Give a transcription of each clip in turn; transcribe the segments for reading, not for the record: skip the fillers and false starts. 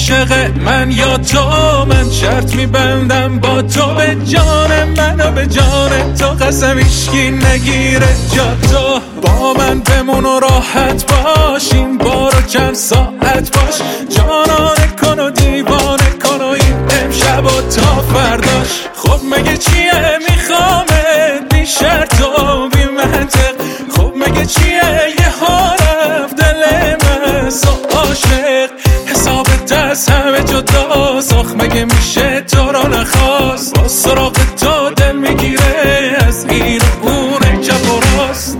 عاشق من یا تو، من شرط میبندم با تو، به جان من و به جان تو، قسم هیچکی نگیره جا تو. با من بمون و راحت باش، این بارو چند ساعت باش، جانانه کن و دیوانه کن و این امشب و تا فرداش. خب مگه چیه میخوامت بی شرط و بی منطق، خب مگه چیه یه ها رفت دل من سو عاشق، حسابت از همه جداست، آخ مگه میشه تو رو نخواست، با سراغ تو دل میگیره از این و اون چپ و راست.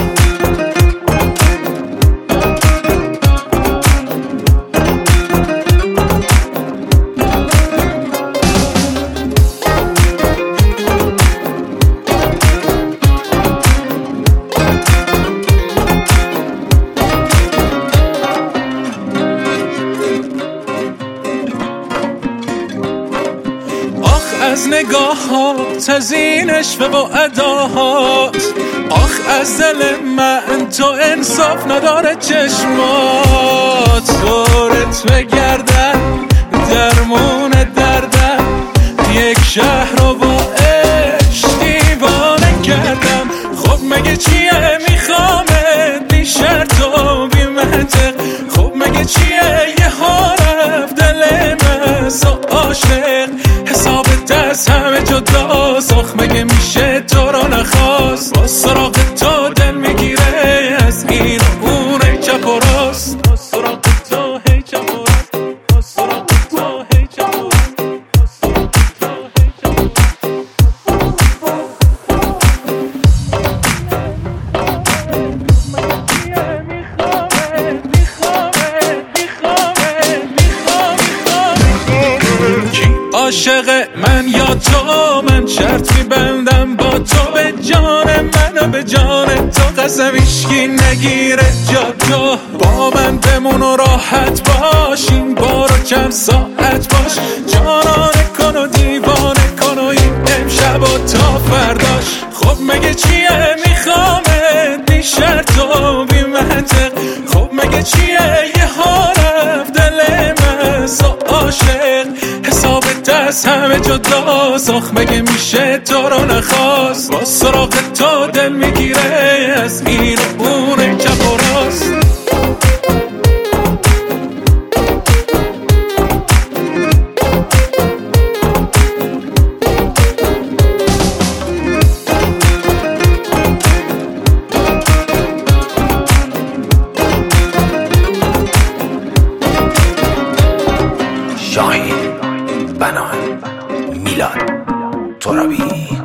از نگاهات، از این عشق و اداهات، آخ از دل من تو انصاف نداره چشمات، دورت بگردن درمون دردم، یک شهر رو با عشق دیوانه کردم. خب مگه چیه میخوامت بی شرط و بی منطق، خب مگه چیه یه ها رفت دل من سو عاشق، حسابت از همه جداست، آخ مگه میشه تو رو نخواست، با سراغ تو دل میگیره از این و اون چپ و راست، با سراغ تو هی چپ و راست، با سراغ تو هی چپ و راست، با سراغ تو هی چپ و راست. عاشق من یا تو، من شرط میبندم با تو، به جان من و به جان تو، قسم هیچکی نگیره جا تو. با من بمون و راحت باش، این بارو چند ساعت باش، جانانه کن و دیوانه کن و این امشب و تا فرداش. خب مگه چیه میخوامت بی شرط و بی منطق، خب مگه چیه یه ها رفت دل من سو عاشق، حسابت از همه جداست، آخ مگه میشه تو رو نخواست، با سراغ تو دل میگیره از این و اون چپ و راست. شاهین، بنان، میلاد ترابی.